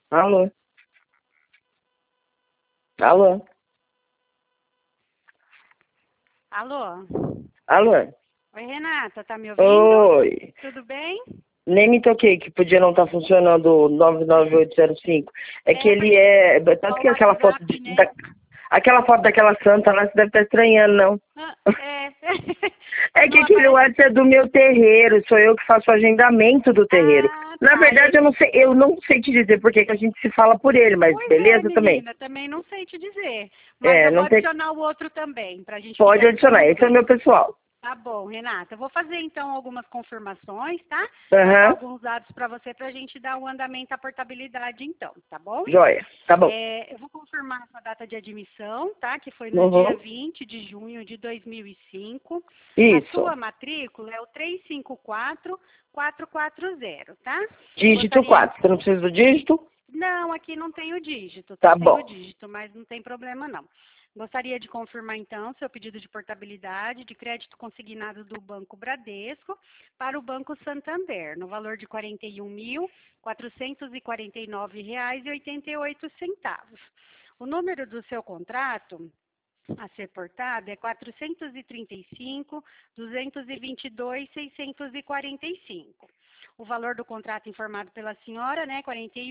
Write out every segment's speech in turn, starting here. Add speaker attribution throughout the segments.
Speaker 1: Alô? Alô?
Speaker 2: Alô?
Speaker 1: Alô?
Speaker 2: Oi, Renata, tá me ouvindo?
Speaker 1: Oi.
Speaker 2: Tudo bem?
Speaker 1: Nem me toquei que podia não estar funcionando o 99805. É que ele
Speaker 2: Porque
Speaker 1: é.
Speaker 2: só
Speaker 1: Tanto
Speaker 2: o
Speaker 1: que aquela foto
Speaker 2: WhatsApp, né?
Speaker 1: aquela foto daquela santa lá, você deve estar estranhando, não.
Speaker 2: É.
Speaker 1: É que
Speaker 2: Não
Speaker 1: aquele
Speaker 2: aparece.
Speaker 1: WhatsApp é do meu terreiro, sou eu que faço o agendamento do terreiro.
Speaker 2: Ah,
Speaker 1: Na
Speaker 2: tá.
Speaker 1: verdade, eu não sei te dizer por que que a gente se fala por ele, mas
Speaker 2: Pois é,
Speaker 1: beleza também.
Speaker 2: menina, também não sei te dizer. Mas
Speaker 1: É,
Speaker 2: eu vou
Speaker 1: não tem.
Speaker 2: adicionar o outro também, pra gente
Speaker 1: Pode
Speaker 2: ficar
Speaker 1: adicionar, esse é o
Speaker 2: desconto.
Speaker 1: meu pessoal.
Speaker 2: Tá bom, Renata. Eu vou fazer então algumas confirmações, tá? Passar
Speaker 1: Aham,
Speaker 2: alguns dados para você para a gente dar o andamento à portabilidade, então, tá bom?
Speaker 1: joia. Tá bom.
Speaker 2: Eu vou confirmar a sua data de admissão, tá? Que foi no dia
Speaker 1: Uhum.
Speaker 2: 20 de junho de 2005. A
Speaker 1: Isso.
Speaker 2: sua matrícula é o 354440, tá?
Speaker 1: Dígito
Speaker 2: Gostaria.
Speaker 1: 4. Você não precisa do dígito?
Speaker 2: Não, aqui não tem o dígito, tá
Speaker 1: Tá
Speaker 2: sem o
Speaker 1: bom.
Speaker 2: dígito, mas não tem problema não. Gostaria de confirmar então seu pedido de portabilidade de crédito consignado do Banco Bradesco para o Banco Santander, no valor de R$ 41.449,88. O número do seu contrato a ser portado é 435.222.645. O valor do contrato informado pela senhora, né,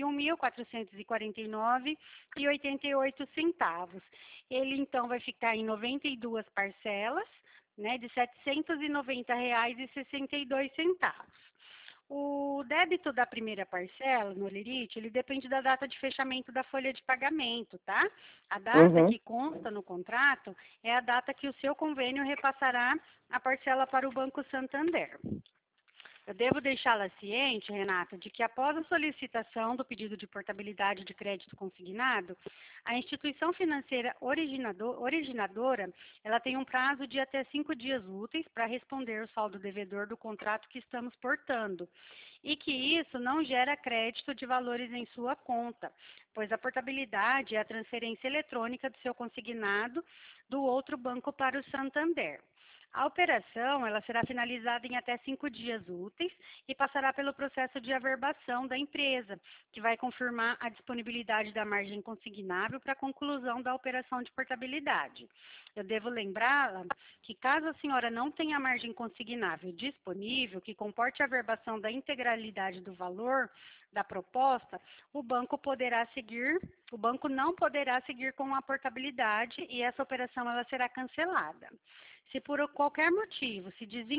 Speaker 2: 41.449,88. Ele então vai ficar em 92 parcelas, né, de R$ 790,62. O débito da primeira parcela no Lerite, ele depende da data de fechamento da folha de pagamento, tá? A data
Speaker 1: Uhum.
Speaker 2: que consta no contrato é a data que o seu convênio repassará a parcela para o Banco Santander. Eu devo deixá-la ciente, Renata, de que após a solicitação do pedido de portabilidade de crédito consignado, a instituição financeira originadora, ela tem um prazo de até 5 dias úteis para responder o saldo devedor do contrato que estamos portando, e que isso não gera crédito de valores em sua conta, pois a portabilidade é a transferência eletrônica do seu consignado do outro banco para o Santander. A operação ela será finalizada em até 5 dias úteis e passará pelo processo de averbação da empresa, que vai confirmar a disponibilidade da margem consignável para a conclusão da operação de portabilidade. Eu devo lembrá-la que caso a senhora não tenha margem consignável disponível, que comporte a averbação da integralidade do valor da proposta, o banco não poderá seguir com a portabilidade e essa operação ela será cancelada. Se por qualquer motivo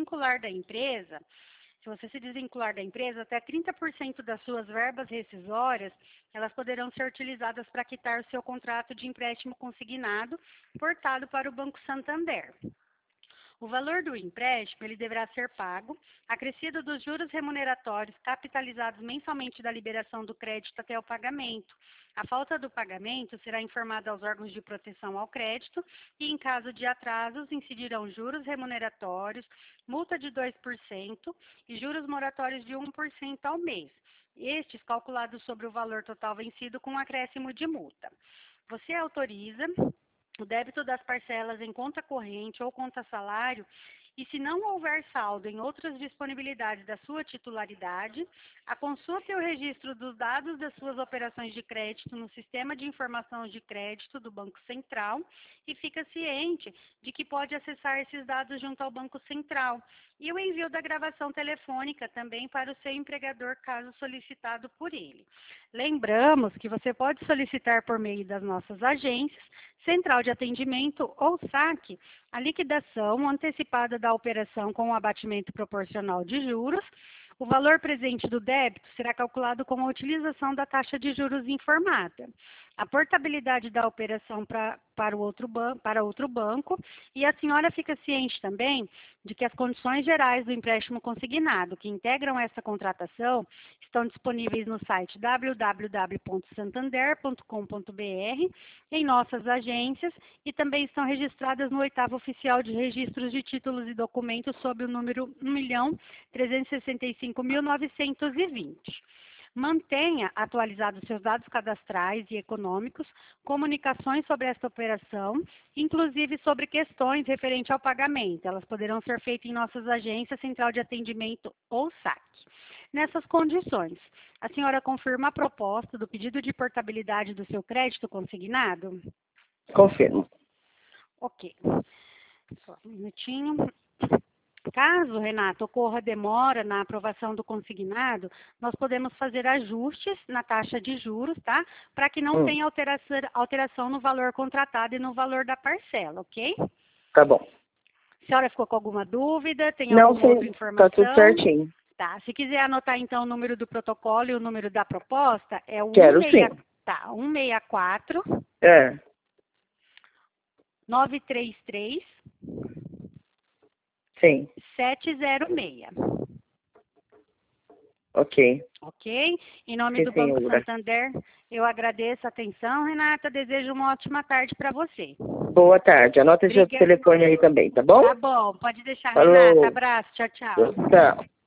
Speaker 2: se você se desvincular da empresa, até 30% das suas verbas rescisórias, elas poderão ser utilizadas para quitar o seu contrato de empréstimo consignado portado para o Banco Santander. O valor do empréstimo ele deverá ser pago, acrescido dos juros remuneratórios capitalizados mensalmente da liberação do crédito até o pagamento. A falta do pagamento será informada aos órgãos de proteção ao crédito e, em caso de atrasos, incidirão juros remuneratórios, multa de 2% e juros moratórios de 1% ao mês. Estes calculados sobre o valor total vencido com acréscimo de multa. Você autoriza o débito das parcelas em conta corrente ou conta salário, e se não houver saldo em outras disponibilidades da sua titularidade, a consulta e o registro dos dados das suas operações de crédito no Sistema de Informação de Crédito do Banco Central e fica ciente de que pode acessar esses dados junto ao Banco Central. E o envio da gravação telefônica também para o seu empregador, caso solicitado por ele. Lembramos que você pode solicitar por meio das nossas agências, Central de Atendimento ou SAC, a liquidação antecipada da operação com o abatimento proporcional de juros. O valor presente do débito será calculado com a utilização da taxa de juros informada. A portabilidade da operação para outro banco, e a senhora fica ciente também de que as condições gerais do empréstimo consignado que integram essa contratação estão disponíveis no site www.santander.com.br, em nossas agências, e também estão registradas no 8º Oficial de Registros de Títulos e Documentos sob o número 1.365.920. Mantenha atualizados seus dados cadastrais e econômicos, comunicações sobre esta operação, inclusive sobre questões referentes ao pagamento. Elas poderão ser feitas em nossas agências, Central de Atendimento ou SAC. nessas condições. A senhora confirma a proposta do pedido de portabilidade do seu crédito consignado?
Speaker 1: Confirmo.
Speaker 2: Ok. Só um minutinho. Caso, Renato, ocorra demora na aprovação do consignado, nós podemos fazer ajustes na taxa de juros, tá? Para que não tenha alteração no valor contratado e no valor da parcela, ok?
Speaker 1: Tá bom.
Speaker 2: A senhora ficou com alguma dúvida? Tem
Speaker 1: Não,
Speaker 2: alguma outra
Speaker 1: sim,
Speaker 2: informação?
Speaker 1: tá tudo certinho.
Speaker 2: Tá. Se quiser anotar, então, o número do protocolo e o número da proposta, é o
Speaker 1: Quero sim.
Speaker 2: 164
Speaker 1: É,
Speaker 2: 933
Speaker 1: sim.
Speaker 2: 706.
Speaker 1: Ok.
Speaker 2: Ok? Em nome
Speaker 1: Sim,
Speaker 2: do Banco
Speaker 1: senhora.
Speaker 2: Santander, eu agradeço a atenção, Renata. Desejo uma ótima tarde para você.
Speaker 1: Boa tarde. Anota esse outro
Speaker 2: Obrigada.
Speaker 1: telefone aí também, tá bom?
Speaker 2: Tá bom, pode deixar,
Speaker 1: Falou.
Speaker 2: Renata. Abraço, tchau, tchau.
Speaker 1: Tchau.